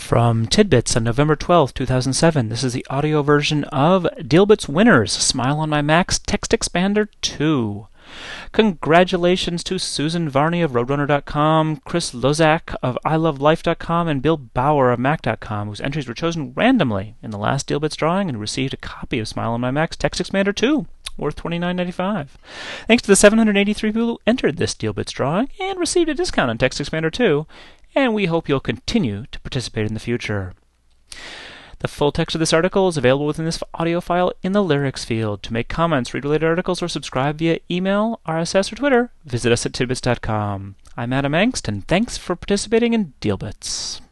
From Tidbits on November 12, 2007, this is the audio version of Dealbits Winners, Smile on My Mac's Text Expander 2. Congratulations to Susan Varney of Roadrunner.com, Chris Lozak of ilovelife.com, and Bill Bauer of Mac.com, whose entries were chosen randomly in the last Dealbits drawing and received a copy of Smile on My Mac's Text Expander 2, worth $29.95. Thanks to the 783 people who entered this Dealbits drawing and received a discount on Text Expander 2, and we hope you'll continue to participate in the future. The full text of this article is available within this audio file in the lyrics field. To make comments, read related articles, or subscribe via email, RSS, or Twitter, visit us at tidbits.com. I'm Adam Engst, and thanks for participating in Dealbits.